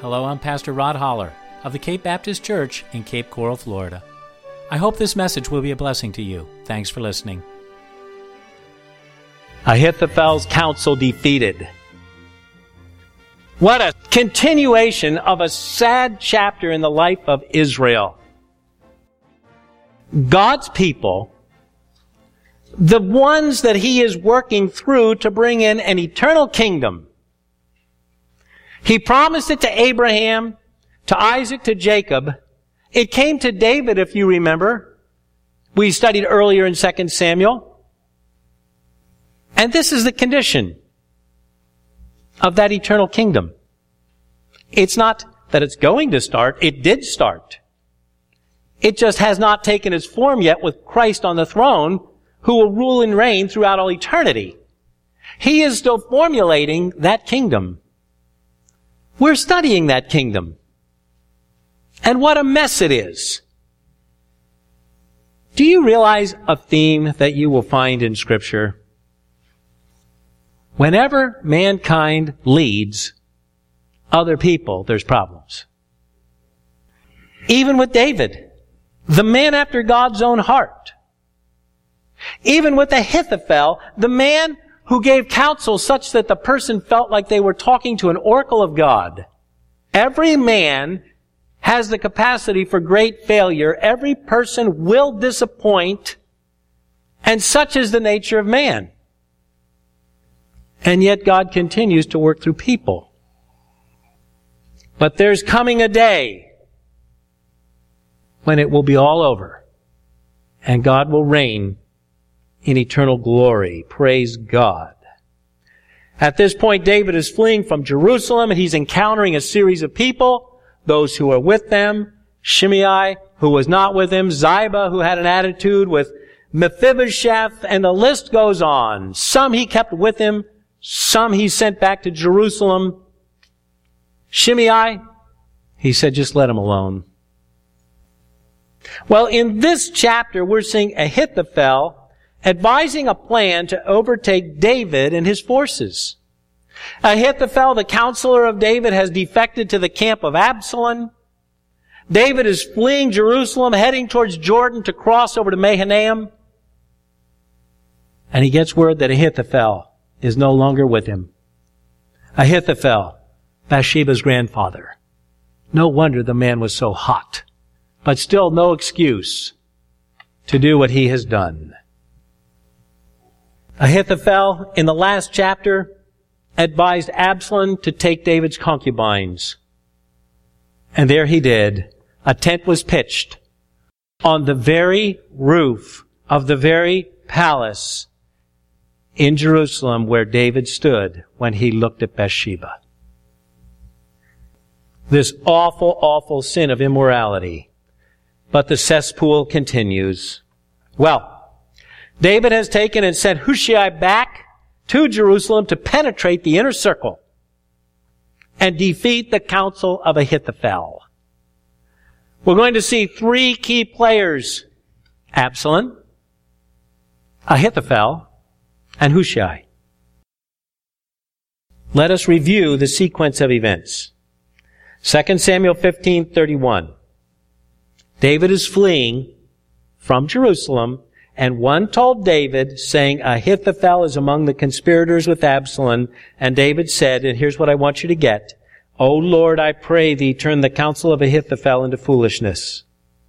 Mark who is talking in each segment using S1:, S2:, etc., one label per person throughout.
S1: Hello, I'm Pastor Rod Holler of the Cape Baptist Church in Cape Coral, Florida. I hope this message will be a blessing to you. Thanks for listening.
S2: Ahithophel's counsel defeated. What a continuation of a sad chapter in the life of Israel. God's people, the ones that He is working through to bring in an eternal kingdom. He promised it to Abraham, to Isaac, to Jacob. It came to David, if you remember. We studied earlier in 2 Samuel. And this is the condition of that eternal kingdom. It's not that it's going to start. It did start. It just has not taken its form yet with Christ on the throne, who will rule and reign throughout all eternity. He is still formulating that kingdom. We're studying that kingdom. And what a mess it is. Do you realize a theme that you will find in Scripture? Whenever mankind leads other people, there's problems. Even with David, the man after God's own heart. Even with Ahithophel, the man who gave counsel such that the person felt like they were talking to an oracle of God. Every man has the capacity for great failure. Every person will disappoint, and such is the nature of man. And yet God continues to work through people. But there's coming a day when it will be all over, and God will reign in eternal glory. Praise God. At this point, David is fleeing from Jerusalem, and he's encountering a series of people, those who are with them, Shimei, who was not with him, Ziba, who had an attitude with Mephibosheth, and the list goes on. Some he kept with him, some he sent back to Jerusalem. Shimei, he said, just let him alone. Well, in this chapter, we're seeing Ahithophel advising a plan to overtake David and his forces. Ahithophel, the counselor of David, has defected to the camp of Absalom. David is fleeing Jerusalem, heading towards Jordan to cross over to Mahanaim. And he gets word that Ahithophel is no longer with him. Ahithophel, Bathsheba's grandfather. No wonder the man was so hot. But still no excuse to do what he has done. Ahithophel, in the last chapter, advised Absalom to take David's concubines. And there he did. A tent was pitched on the very roof of the very palace in Jerusalem where David stood when he looked at Bathsheba. This awful, awful sin of immorality. But the cesspool continues. Well, David has taken and sent Hushai back to Jerusalem to penetrate the inner circle and defeat the counsel of Ahithophel. We're going to see three key players: Absalom, Ahithophel, and Hushai. Let us review the sequence of events. 2 Samuel 15:31. David is fleeing from Jerusalem, and one told David, saying, Ahithophel is among the conspirators with Absalom. And David said, and here's what I want you to get, O Lord, I pray thee, turn the counsel of Ahithophel into foolishness.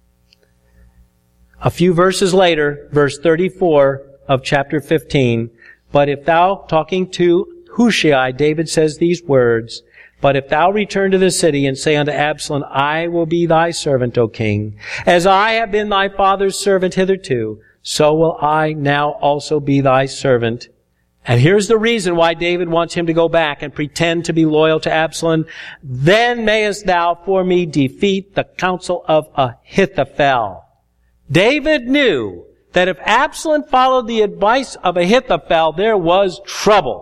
S2: A few verses later, verse 34 of chapter 15, but if thou, talking to Hushai, David says these words, but if thou return to the city and say unto Absalom, I will be thy servant, O king, as I have been thy father's servant hitherto, so will I now also be thy servant. And here's the reason why David wants him to go back and pretend to be loyal to Absalom. Then mayest thou for me defeat the counsel of Ahithophel. David knew that if Absalom followed the advice of Ahithophel, there was trouble.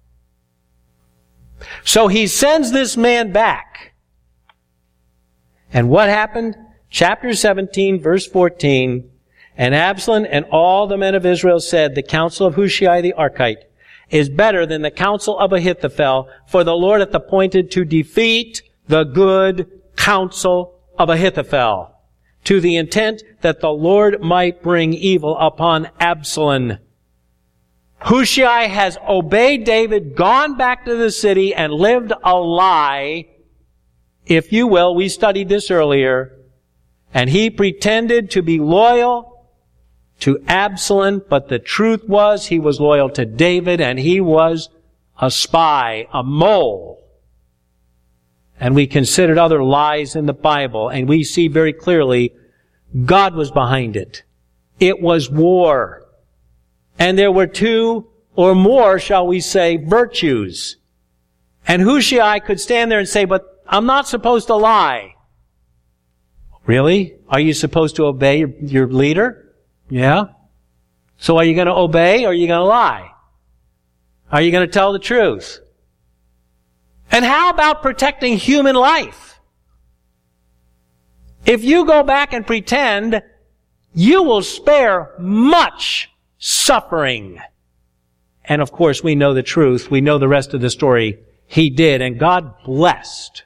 S2: So he sends this man back. And what happened? Chapter 17, verse 14. And Absalom and all the men of Israel said, the counsel of Hushai the Archite is better than the counsel of Ahithophel, for the Lord hath appointed to defeat the good counsel of Ahithophel, to the intent that the Lord might bring evil upon Absalom. Hushai has obeyed David, gone back to the city, and lived a lie. If you will, we studied this earlier. And he pretended to be loyal to Absalom, but the truth was he was loyal to David, and he was a spy, a mole. And we considered other lies in the Bible, and we see very clearly God was behind it. It was war. And there were two or more, shall we say, virtues. And Hushai could stand there and say, but I'm not supposed to lie. Really? Are you supposed to obey your leader? Yeah. So are you going to obey or are you going to lie? Are you going to tell the truth? And how about protecting human life? If you go back and pretend, you will spare much suffering. And of course, we know the truth. We know the rest of the story. He did, and God blessed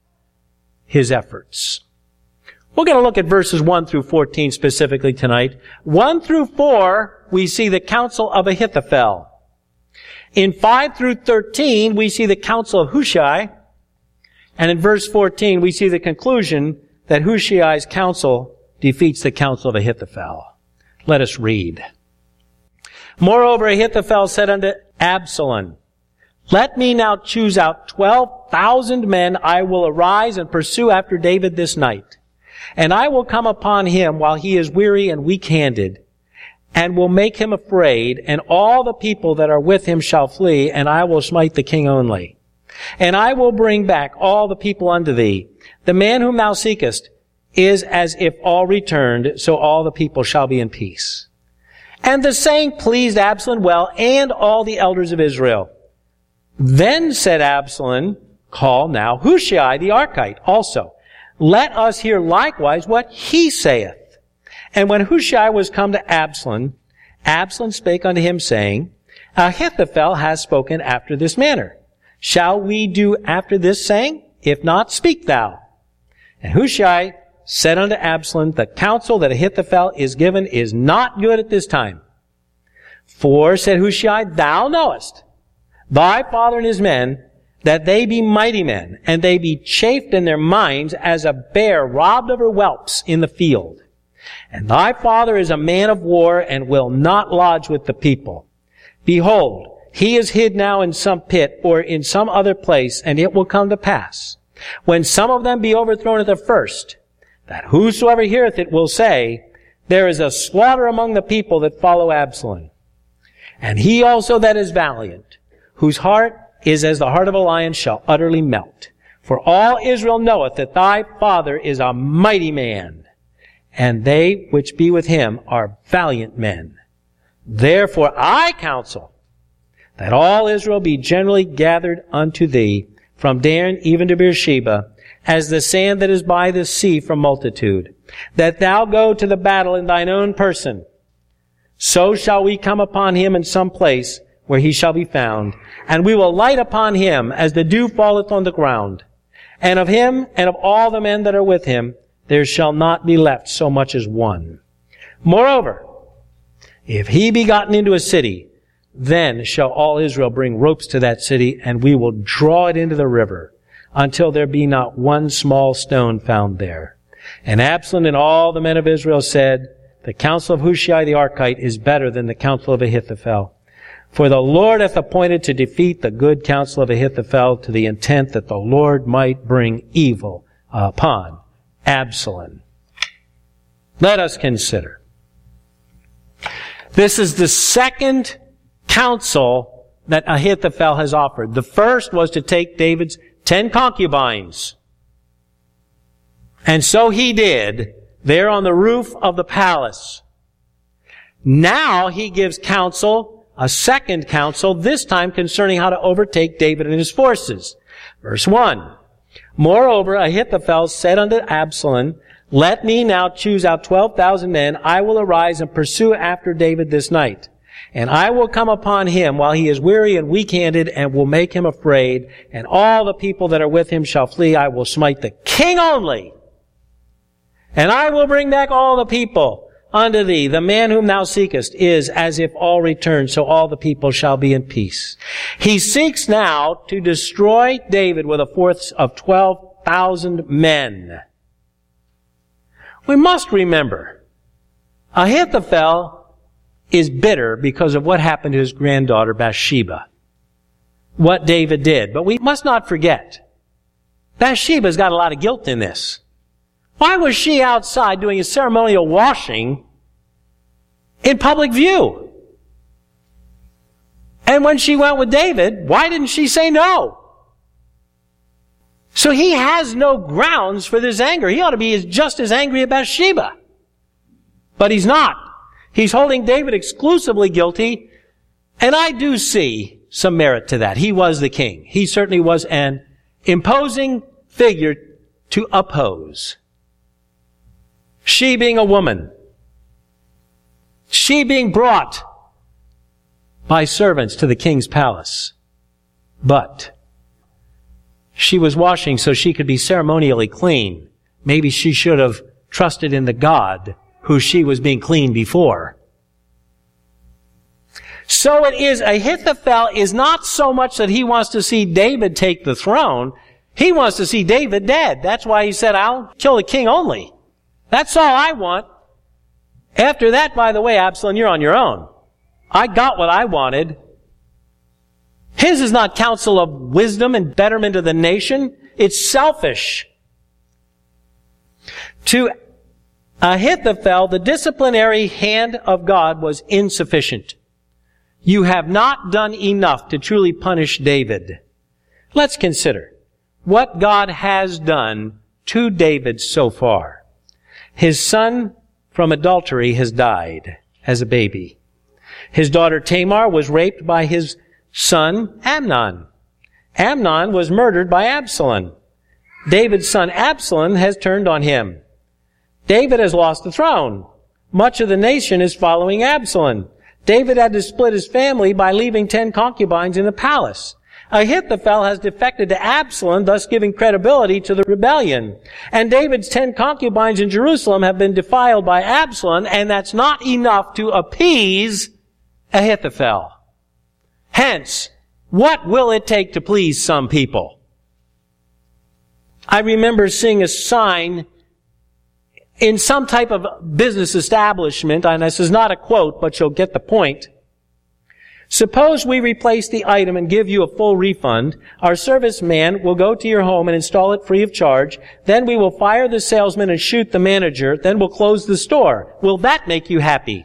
S2: his efforts. We're going to look at verses 1 through 14 specifically tonight. 1 through 4, we see the counsel of Ahithophel. In 5 through 13, we see the counsel of Hushai. And in verse 14, we see the conclusion that Hushai's counsel defeats the counsel of Ahithophel. Let us read. Moreover, Ahithophel said unto Absalom, let me now choose out 12,000 men. I will arise and pursue after David this night. And I will come upon him while he is weary and weak-handed, and will make him afraid, and all the people that are with him shall flee, and I will smite the king only. And I will bring back all the people unto thee. The man whom thou seekest is as if all returned, so all the people shall be in peace. And the saying pleased Absalom well, and all the elders of Israel. Then said Absalom, call now Hushai the Archite also. Let us hear likewise what he saith. And when Hushai was come to Absalom, Absalom spake unto him, saying, Ahithophel has spoken after this manner. Shall we do after this saying? If not, speak thou. And Hushai said unto Absalom, the counsel that Ahithophel is given is not good at this time. For, said Hushai, thou knowest, thy father and his men, that they be mighty men, and they be chafed in their minds as a bear robbed of her whelps in the field. And thy father is a man of war, and will not lodge with the people. Behold, he is hid now in some pit, or in some other place, and it will come to pass, when some of them be overthrown at the first, that whosoever heareth it will say, there is a slaughter among the people that follow Absalom. And he also that is valiant, whose heart is as the heart of a lion, shall utterly melt. For all Israel knoweth that thy father is a mighty man, and they which be with him are valiant men. Therefore I counsel that all Israel be generally gathered unto thee, from Dan even to Beersheba, as the sand that is by the sea from multitude, that thou go to the battle in thine own person. So shall we come upon him in some place where he shall be found, and we will light upon him as the dew falleth on the ground. And of him and of all the men that are with him, there shall not be left so much as one. Moreover, if he be gotten into a city, then shall all Israel bring ropes to that city, and we will draw it into the river, until there be not one small stone found there. And Absalom and all the men of Israel said, the counsel of Hushai the Archite is better than the counsel of Ahithophel. For the Lord hath appointed to defeat the good counsel of Ahithophel, to the intent that the Lord might bring evil upon Absalom. Let us consider. This is the second counsel that Ahithophel has offered. The first was to take David's 10 concubines. And so he did, there on the roof of the palace. Now he gives counsel, a second counsel, this time concerning how to overtake David and his forces. Verse 1. Moreover, Ahithophel said unto Absalom, let me now choose out 12,000 men. I will arise and pursue after David this night. And I will come upon him while he is weary and weak-handed, and will make him afraid, and all the people that are with him shall flee. I will smite the king only. And I will bring back all the people unto thee. The man whom thou seekest is as if all return, so all the people shall be in peace. He seeks now to destroy David with a force of 12,000 men. We must remember, Ahithophel is bitter because of what happened to his granddaughter Bathsheba. What David did. But we must not forget, Bathsheba's got a lot of guilt in this. Why was she outside doing a ceremonial washing in public view? And when she went with David, why didn't she say no? So he has no grounds for this anger. He ought to be just as angry at Bathsheba. But he's not. He's holding David exclusively guilty, and I do see some merit to that. He was the king. He certainly was an imposing figure to oppose. She being a woman, she being brought by servants to the king's palace, but she was washing so she could be ceremonially clean. Maybe she should have trusted in the God who she was being cleaned before. So it is, Ahithophel is not so much that he wants to see David take the throne. He wants to see David dead. That's why he said, I'll kill the king only. That's all I want. After that, by the way, Absalom, you're on your own. I got what I wanted. His is not counsel of wisdom and betterment of the nation. It's selfish. To Ahithophel, the disciplinary hand of God was insufficient. You have not done enough to truly punish David. Let's consider what God has done to David so far. His son from adultery has died as a baby. His daughter Tamar was raped by his son Amnon. Amnon was murdered by Absalom. David's son Absalom has turned on him. David has lost the throne. Much of the nation is following Absalom. David had to split his family by leaving 10 concubines in the palace. Ahithophel has defected to Absalom, thus giving credibility to the rebellion. And David's 10 concubines in Jerusalem have been defiled by Absalom, and that's not enough to appease Ahithophel. Hence, what will it take to please some people? I remember seeing a sign in some type of business establishment, and this is not a quote, but you'll get the point. Suppose we replace the item and give you a full refund. Our serviceman will go to your home and install it free of charge. Then we will fire the salesman and shoot the manager. Then we'll close the store. Will that make you happy?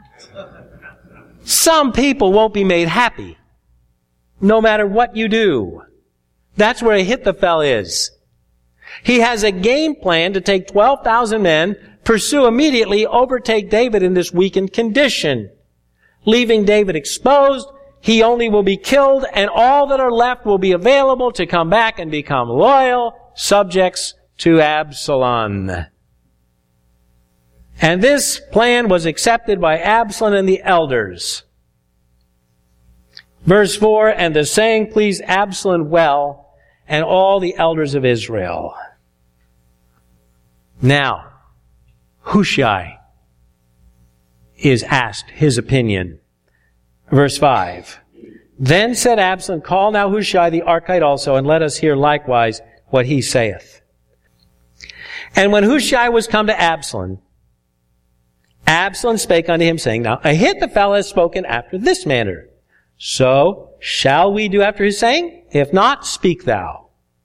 S2: Some people won't be made happy, no matter what you do. That's where Ahithophel is. He has a game plan to take 12,000 men, pursue immediately, overtake David in this weakened condition. Leaving David exposed, he only will be killed, and all that are left will be available to come back and become loyal subjects to Absalom. And this plan was accepted by Absalom and the elders. Verse 4, and the saying pleased Absalom well, and all the elders of Israel. Now, Hushai is asked his opinion. Verse 5. Then said Absalom, call now Hushai the Archite also, and let us hear likewise what he saith. And when Hushai was come to Absalom, Absalom spake unto him, saying, now Ahithophel has spoken after this manner. So shall we do after his saying? If not, speak thou.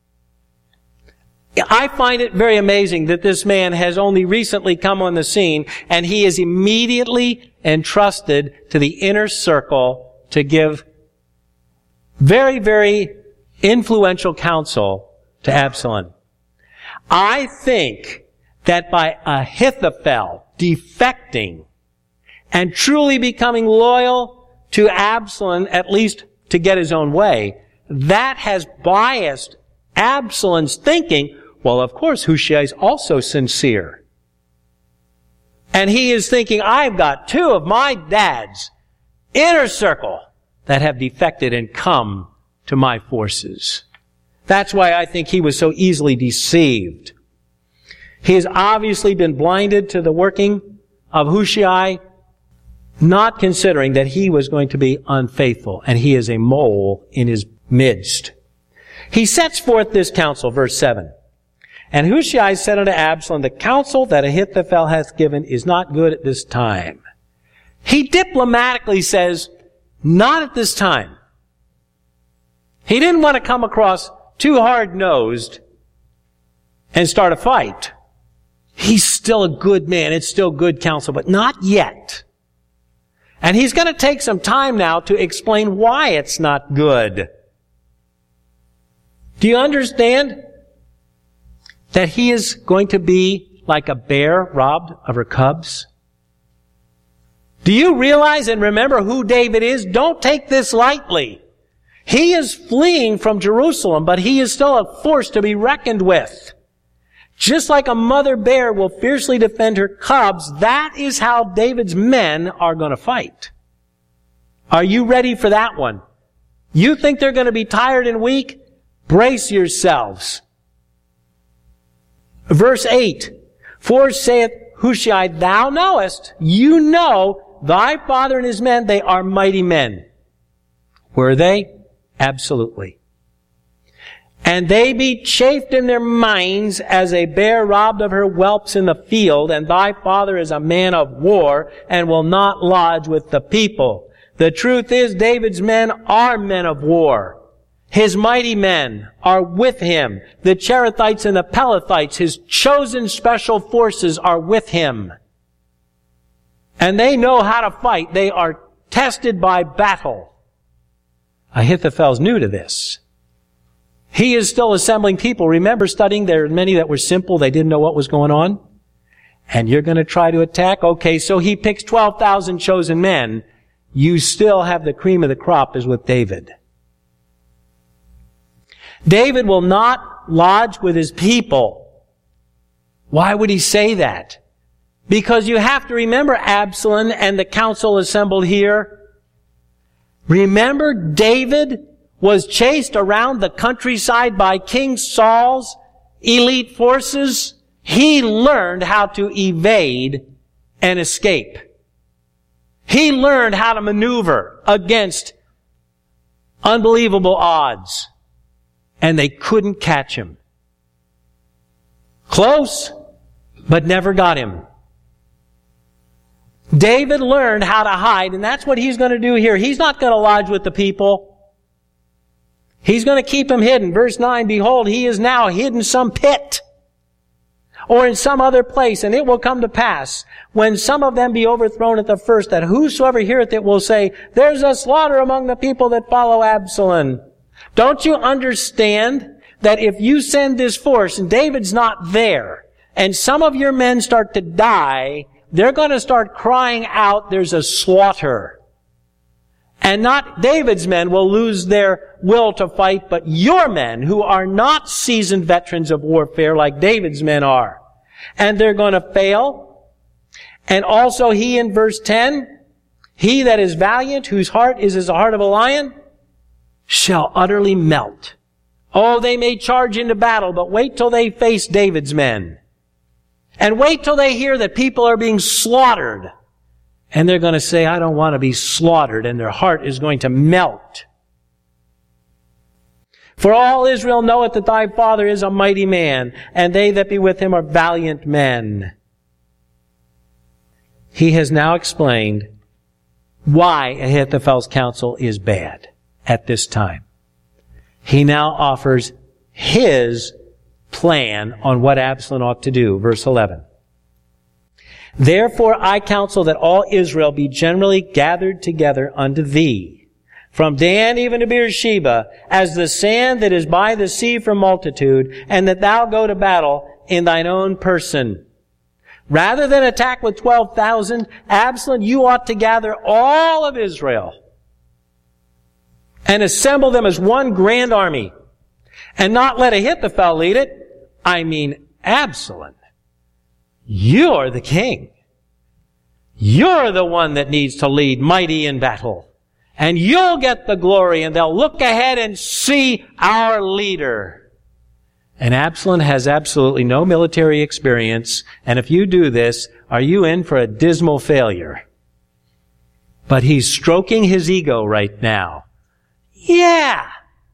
S2: I find it very amazing that this man has only recently come on the scene, and he is immediately entrusted to the inner circle to give very, very influential counsel to Absalom. I think that by Ahithophel defecting and truly becoming loyal to Absalom, at least to get his own way, that has biased Absalom's thinking. Well, of course, Hushai is also sincere. And he is thinking, I've got two of my dads inner circle that have defected and come to my forces. That's why I think he was so easily deceived. He has obviously been blinded to the working of Hushai, not considering that he was going to be unfaithful, and he is a mole in his midst. He sets forth this counsel, verse 7. And Hushai said unto Absalom, the counsel that Ahithophel hath given is not good at this time. He diplomatically says, not at this time. He didn't want to come across too hard-nosed and start a fight. He's still a good man. It's still good counsel, but not yet. And he's going to take some time now to explain why it's not good. Do you understand that he is going to be like a bear robbed of her cubs? Do you realize and remember who David is? Don't take this lightly. He is fleeing from Jerusalem, but he is still a force to be reckoned with. Just like a mother bear will fiercely defend her cubs, that is how David's men are going to fight. Are you ready for that one? You think they're going to be tired and weak? Brace yourselves. Verse 8, For saith Hushai, thou knowest, you know, thy father and his men, they are mighty men. Were they? Absolutely. And they be chafed in their minds as a bear robbed of her whelps in the field, and thy father is a man of war, and will not lodge with the people. The truth is, David's men are men of war. His mighty men are with him. The Cherethites and the Pelethites, his chosen special forces, are with him. And they know how to fight. They are tested by battle. Ahithophel's new to this. He is still assembling people. Remember studying, there are many that were simple. They didn't know what was going on. And you're going to try to attack? Okay, so he picks 12,000 chosen men. You still have the cream of the crop as with David. David will not lodge with his people. Why would he say that? Because you have to remember Absalom and the council assembled here. Remember, David was chased around the countryside by King Saul's elite forces. He learned how to evade and escape. He learned how to maneuver against unbelievable odds. And they couldn't catch him. Close, but never got him. David learned how to hide, and that's what he's going to do here. He's not going to lodge with the people. He's going to keep them hidden. Verse 9, Behold, he is now hidden in some pit, or in some other place, and it will come to pass, when some of them be overthrown at the first, that whosoever heareth it will say, There's a slaughter among the people that follow Absalom. Don't you understand that if you send this force and David's not there, and some of your men start to die, they're going to start crying out, there's a slaughter. And not David's men will lose their will to fight, but your men who are not seasoned veterans of warfare like David's men are. And they're going to fail. And also he in verse 10, He that is valiant, whose heart is as the heart of a lion, shall utterly melt. Oh, they may charge into battle, but wait till they face David's men. And wait till they hear that people are being slaughtered. And they're going to say, I don't want to be slaughtered. And their heart is going to melt. For all Israel knoweth that thy father is a mighty man, and they that be with him are valiant men. He has now explained why Ahithophel's counsel is bad at this time. He now offers his plan on what Absalom ought to do. Verse 11. Therefore I counsel that all Israel be generally gathered together unto thee, from Dan even to Beersheba, as the sand that is by the sea for multitude, and that thou go to battle in thine own person. Rather than attack with 12,000, Absalom, you ought to gather all of Israel and assemble them as one grand army, and not let Ahithophel lead it. I mean, Absalom, you're the king. You're the one that needs to lead mighty in battle. And you'll get the glory, and they'll look ahead and see our leader. And Absalom has absolutely no military experience, and if you do this, are you in for a dismal failure? But he's stroking his ego right now. Yeah,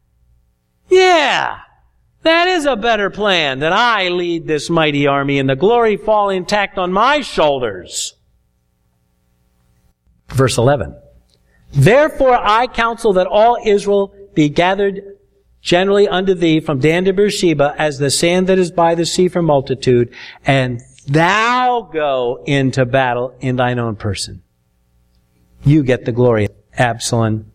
S2: that is a better plan, that I lead this mighty army and the glory fall intact on my shoulders. Verse 11. Therefore I counsel that all Israel be gathered generally unto thee from Dan to Beersheba as the sand that is by the sea for multitude, and thou go into battle in thine own person. You get the glory, Absalom.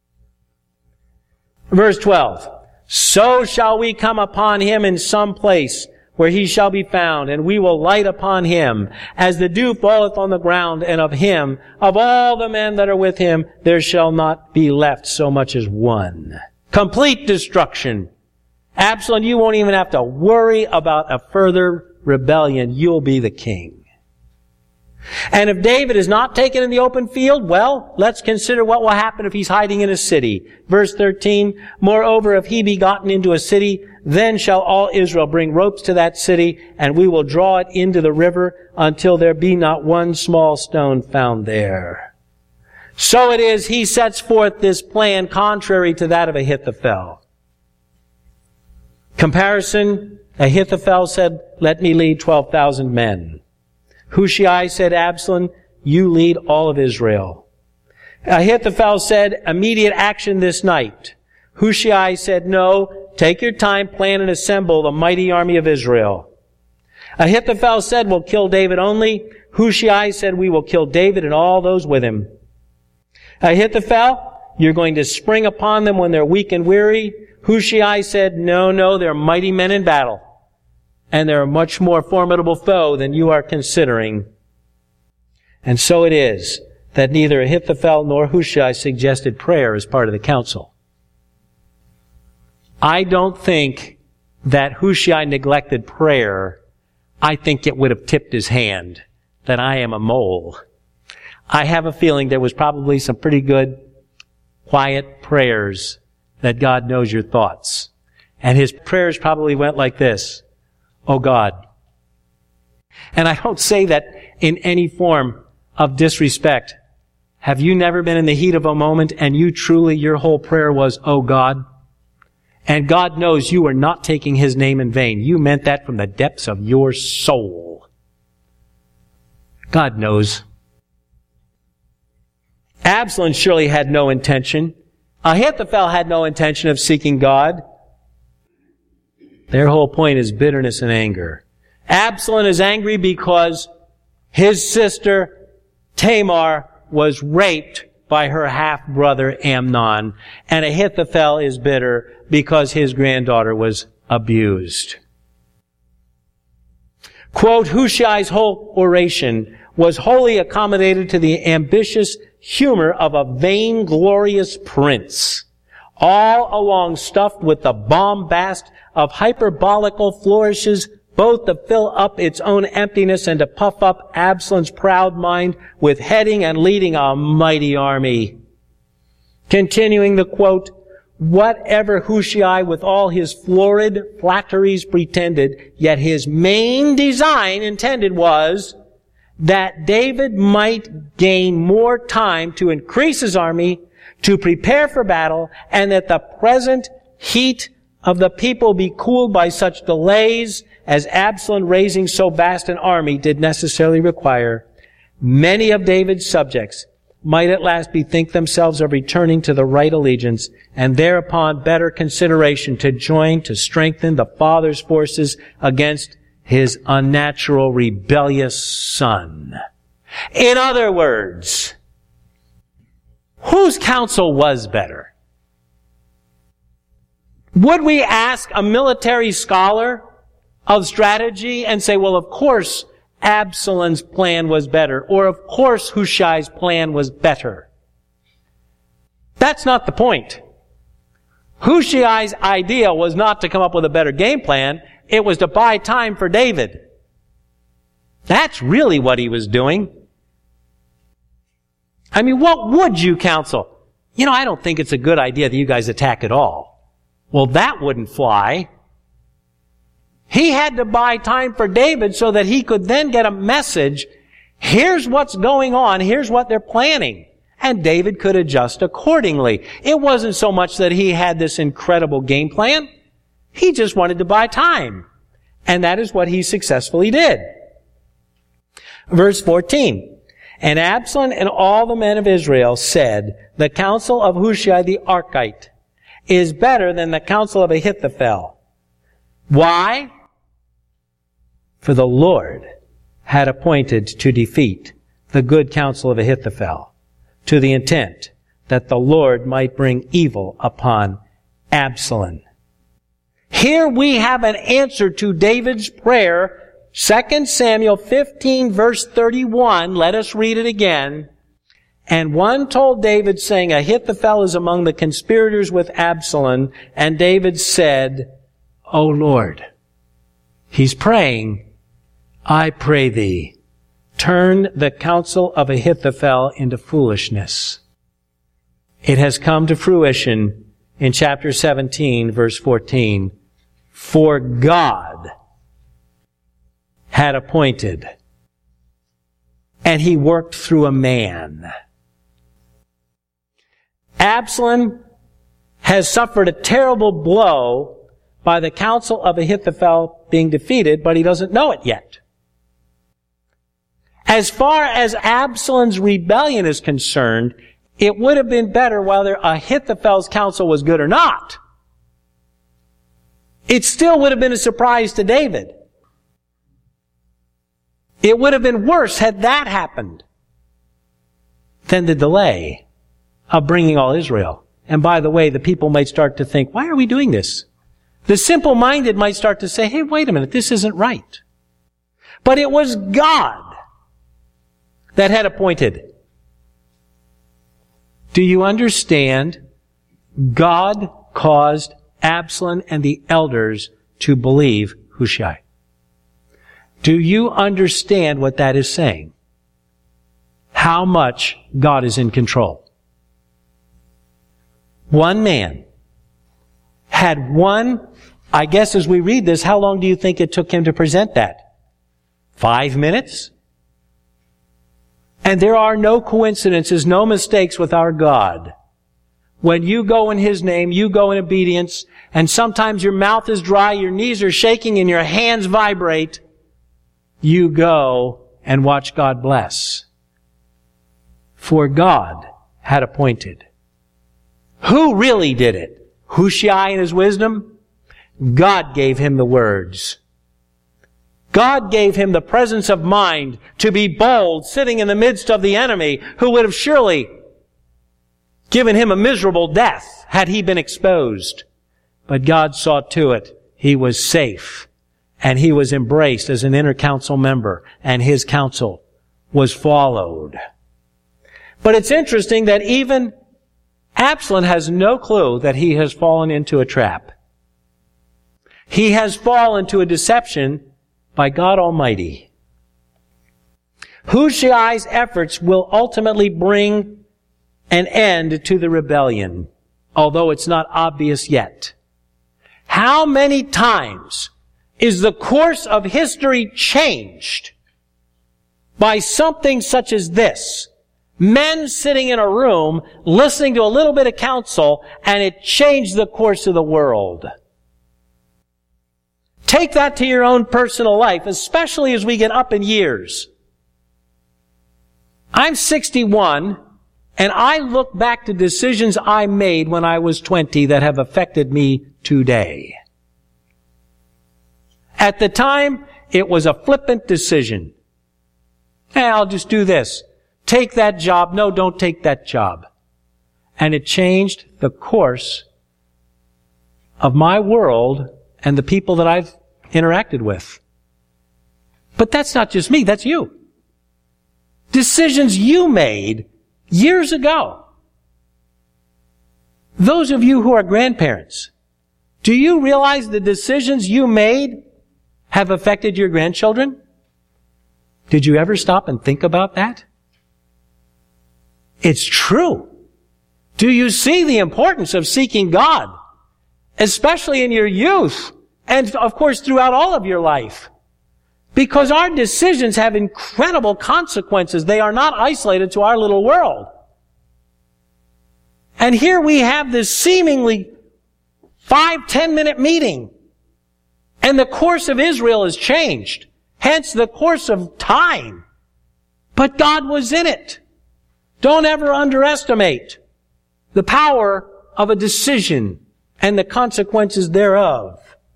S2: Verse 12. So shall we come upon him in some place where he shall be found, and we will light upon him, as the dew falleth on the ground, and of him, of all the men that are with him, there shall not be left so much as one. Complete destruction. Absalom, you won't even have to worry about a further rebellion. You'll be the king. And if David is not taken in the open field, well, let's consider what will happen if he's hiding in a city. Verse 13, moreover, if he be gotten into a city, then shall all Israel bring ropes to that city, and we will draw it into the river until there be not one small stone found there. So it is, he sets forth this plan contrary to that of Ahithophel. Comparison, Ahithophel said, let me lead 12,000 men. Hushai said, Absalom, you lead all of Israel. Ahithophel said, immediate action this night. Hushai said, no, take your time, plan and assemble the mighty army of Israel. Ahithophel said, we'll kill David only. Hushai said, we will kill David and all those with him. Ahithophel, you're going to spring upon them when they're weak and weary. Hushai said, no, they're mighty men in battle. And they're a much more formidable foe than you are considering. And so it is that neither Ahithophel nor Hushai suggested prayer as part of the council. I don't think that Hushai neglected prayer. I think it would have tipped his hand that I am a mole. I have a feeling there was probably some pretty good, quiet prayers that God knows your thoughts. And his prayers probably went like this. Oh God. And I don't say that in any form of disrespect. Have you never been in the heat of a moment and your whole prayer was, oh God? And God knows you are not taking his name in vain. You meant that from the depths of your soul. God knows. Absalom surely had no intention. Ahithophel had no intention of seeking God. Their whole point is bitterness and anger. Absalom is angry because his sister Tamar was raped by her half-brother Amnon. And Ahithophel is bitter because his granddaughter was abused. Quote, Hushai's whole oration was wholly accommodated to the ambitious humor of a vainglorious prince, all along stuffed with the bombast of hyperbolical flourishes, both to fill up its own emptiness and to puff up Absalom's proud mind with heading and leading a mighty army. Continuing the quote, whatever Hushai with all his florid flatteries pretended, yet his main design intended was that David might gain more time to increase his army, to prepare for battle, and that the present heat of the people be cooled by such delays as Absalom raising so vast an army did necessarily require. Many of David's subjects might at last bethink themselves of returning to the right allegiance, and thereupon better consideration to join to strengthen the father's forces against his unnatural rebellious son. In other words, whose counsel was better? Would we ask a military scholar of strategy and say, well, of course, Absalom's plan was better, or of course Hushai's plan was better? That's not the point. Hushai's idea was not to come up with a better game plan. It was to buy time for David. That's really what he was doing. I mean, what would you counsel? I don't think it's a good idea that you guys attack at all. Well, that wouldn't fly. He had to buy time for David so that he could then get a message. Here's what's going on. Here's what they're planning. And David could adjust accordingly. It wasn't so much that he had this incredible game plan. He just wanted to buy time. And that is what he successfully did. Verse 14. And Absalom and all the men of Israel said, the counsel of Hushai the Archite is better than the counsel of Ahithophel. Why? For the Lord had appointed to defeat the good counsel of Ahithophel, to the intent that the Lord might bring evil upon Absalom. Here we have an answer to David's prayer. 2 Samuel 15 verse 31. Let us read it again. And one told David, saying, Ahithophel is among the conspirators with Absalom. And David said, O Lord. He's praying, I pray thee, turn the counsel of Ahithophel into foolishness. It has come to fruition in chapter 17, verse 14. For God had appointed, and he worked through a man. Absalom has suffered a terrible blow by the counsel of Ahithophel being defeated, but he doesn't know it yet. As far as Absalom's rebellion is concerned, it would have been better whether Ahithophel's counsel was good or not. It still would have been a surprise to David. It would have been worse had that happened than the delay of bringing all Israel. And by the way, the people might start to think, why are we doing this? The simple-minded might start to say, hey, wait a minute, this isn't right. But it was God that had appointed. Do you understand? God caused Absalom and the elders to believe Hushai. Do you understand what that is saying? How much God is in control. One man had one, I guess as we read this, how long do you think it took him to present that? 5 minutes? And there are no coincidences, no mistakes with our God. When you go in His name, you go in obedience, and sometimes your mouth is dry, your knees are shaking, and your hands vibrate. You go and watch God bless. For God had appointed. Who really did it? Hushai in his wisdom? God gave him the words. God gave him the presence of mind to be bold, sitting in the midst of the enemy, who would have surely given him a miserable death had he been exposed. But God saw to it he was safe, and he was embraced as an inner council member, and his counsel was followed. But it's interesting that even Absalom has no clue that he has fallen into a trap. He has fallen to a deception by God Almighty. Hushai's efforts will ultimately bring an end to the rebellion, although it's not obvious yet. How many times is the course of history changed by something such as this? Men sitting in a room, listening to a little bit of counsel, and it changed the course of the world. Take that to your own personal life, especially as we get up in years. I'm 61, and I look back to decisions I made when I was 20 that have affected me today. At the time, it was a flippant decision. Hey, I'll just do this. Take that job. No, don't take that job. And it changed the course of my world and the people that I've interacted with. But that's not just me, that's you. Decisions you made years ago. Those of you who are grandparents, do you realize the decisions you made have affected your grandchildren? Did you ever stop and think about that? It's true. Do you see the importance of seeking God? Especially in your youth, and of course throughout all of your life. Because our decisions have incredible consequences. They are not isolated to our little world. And here we have this seemingly 5-10 minute meeting. And the course of Israel has changed. Hence the course of time. But God was in it. Don't ever underestimate the power of a decision and the consequences thereof.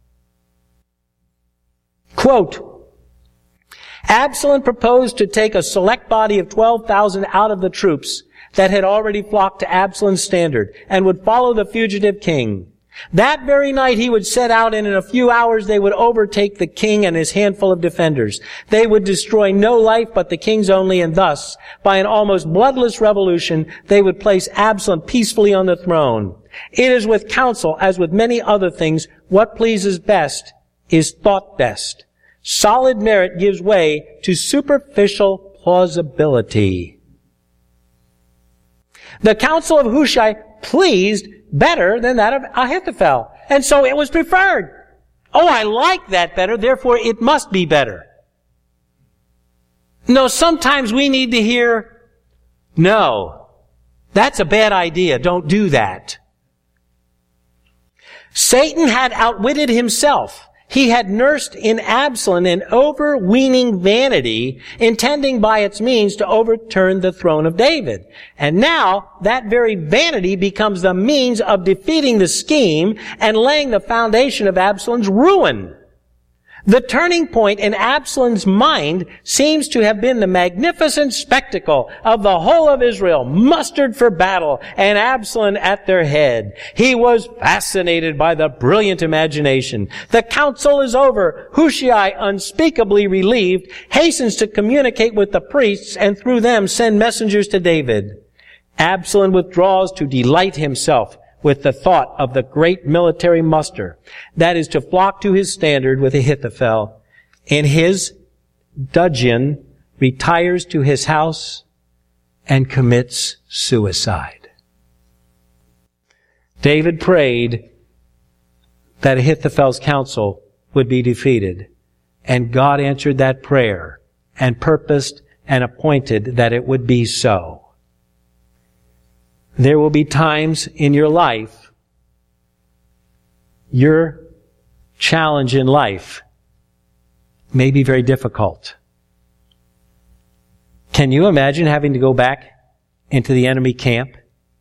S2: Quote, Absalom proposed to take a select body of 12,000 out of the troops that had already flocked to Absalom's standard and would follow the fugitive king. That very night he would set out, and in a few hours they would overtake the king and his handful of defenders. They would destroy no life but the king's only, and thus, by an almost bloodless revolution, they would place Absalom peacefully on the throne. It is with counsel, as with many other things, what pleases best is thought best. Solid merit gives way to superficial plausibility. The counsel of Hushai pleased better than that of Ahithophel, and so it was preferred. Oh, I like that better, therefore it must be better. No, sometimes we need to hear, no, that's a bad idea, don't do that. Satan had outwitted himself. He had nursed in Absalom an overweening vanity, intending by its means to overturn the throne of David. And now, that very vanity becomes the means of defeating the scheme and laying the foundation of Absalom's ruin. The turning point in Absalom's mind seems to have been the magnificent spectacle of the whole of Israel mustered for battle and Absalom at their head. He was fascinated by the brilliant imagination. The council is over. Hushai, unspeakably relieved, hastens to communicate with the priests and through them send messengers to David. Absalom withdraws to delight himself with the thought of the great military muster that is to flock to his standard with Ahithophel. In his dudgeon, retires to his house and commits suicide. David prayed that Ahithophel's counsel would be defeated, and God answered that prayer and purposed and appointed that it would be so. There will be times in your life, your challenge in life may be very difficult. Can you imagine having to go back into the enemy camp?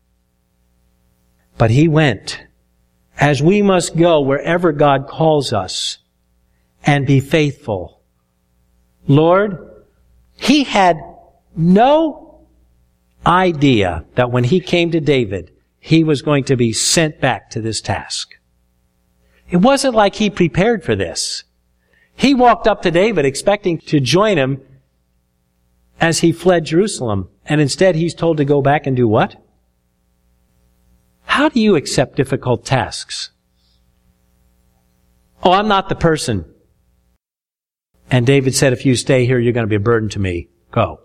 S2: But he went, as we must go wherever God calls us, and be faithful. Lord, he had no idea that when he came to David, he was going to be sent back to this task. It wasn't like he prepared for this. He walked up to David expecting to join him as he fled Jerusalem, and instead he's told to go back and do what? How do you accept difficult tasks? Oh, I'm not the person. And David said, if you stay here, you're going to be a burden to me. Go.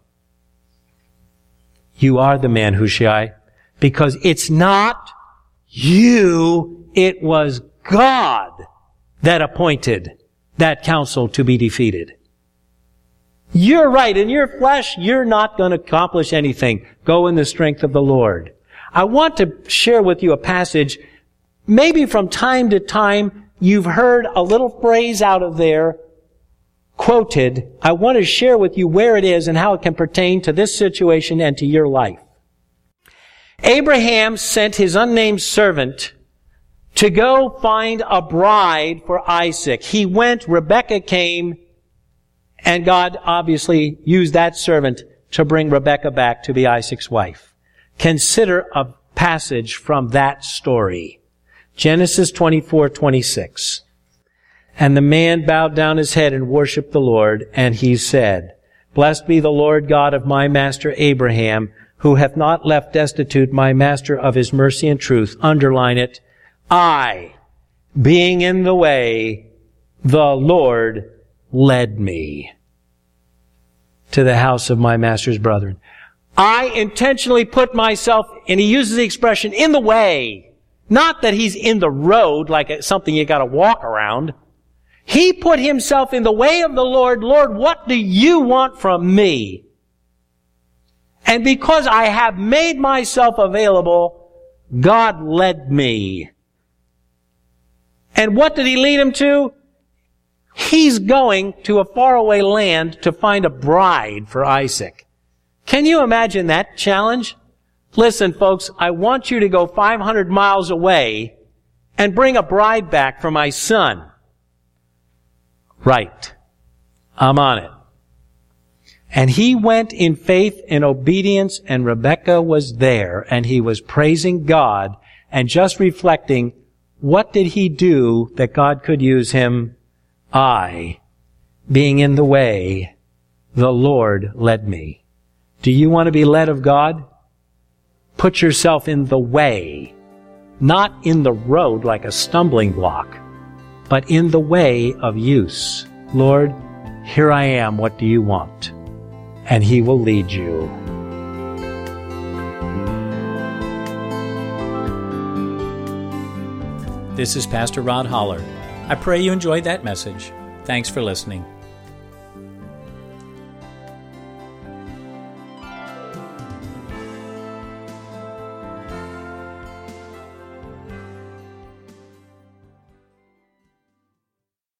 S2: You are the man, Hushai, because it's not you, it was God that appointed that counsel to be defeated. You're right. In your flesh, you're not going to accomplish anything. Go in the strength of the Lord. I want to share with you a passage. Maybe from time to time, you've heard a little phrase out of there quoted. I want to share with you where it is and how it can pertain to this situation and to your life. Abraham sent his unnamed servant to go find a bride for Isaac. He went, Rebekah came, and God obviously used that servant to bring Rebekah back to be Isaac's wife. Consider a passage from that story. Genesis 24:26. And the man bowed down his head and worshipped the Lord, and he said, Blessed be the Lord God of my master Abraham, who hath not left destitute my master of his mercy and truth. Underline it. I, being in the way, the Lord led me to the house of my master's brethren. I intentionally put myself, and he uses the expression, in the way. Not that he's in the road like something you gotta walk around. He put himself in the way of the Lord. Lord, what do you want from me? And because I have made myself available, God led me. And what did he lead him to? He's going to a faraway land to find a bride for Isaac. Can you imagine that challenge? Listen, folks, I want you to go 500 miles away and bring a bride back for my son. Right. I'm on it. And he went in faith and obedience, and Rebekah was there, and he was praising God and just reflecting, what did he do that God could use him? I, being in the way, the Lord led me. Do you want to be led of God? Put yourself in the way, not in the road like a stumbling block, but in the way of use. Lord, here I am, what do you want? And he will lead you.
S1: This is Pastor Rod Holler. I pray you enjoyed that message. Thanks for listening.